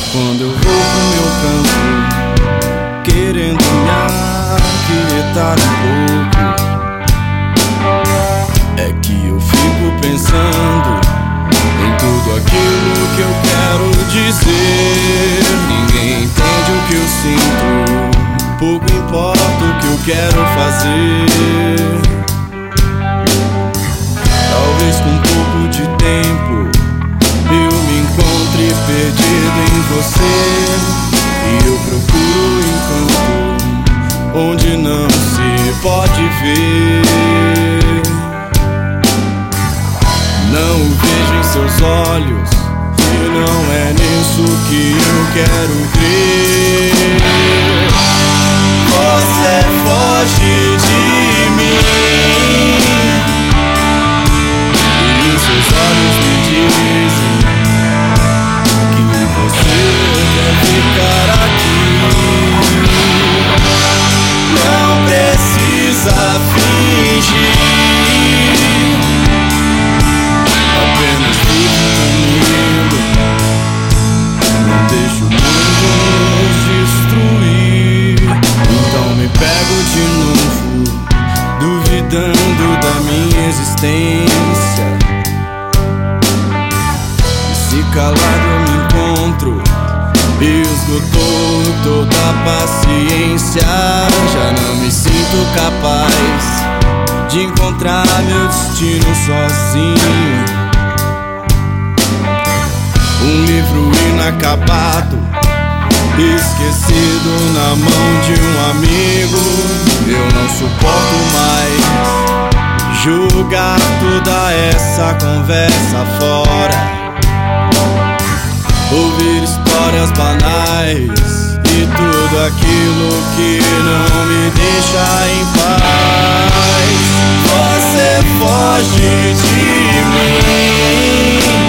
Quando eu vou pro meu canto, querendo me aquietar um pouco, é que eu fico pensando em tudo aquilo que eu quero dizer. Ninguém entende o que eu sinto, pouco importa o que eu quero fazer. Talvez com um pouco de tempo eu me encontre perdido em você, e eu procuro um canto onde não se pode ver. Não o vejo em seus olhos, e não é nisso que eu quero crer. Você foge de mim, e os seus olhos me dizem que você quer ficar aqui. Não precisa fingir, apenas fique comigo. Não deixe o mundo nos destruir. Então me pego de novo, duvidando da minha existência. Se calado eu me encontro, e esgotou toda a paciência. Já não me sinto capaz de encontrar meu destino sozinho. Um livro inacabado, esquecido na mão de um amigo. Eu não suporto mais julgar toda essa conversa fora, ouvir histórias banais e tudo aquilo que não me deixa em paz. Você foge de mim,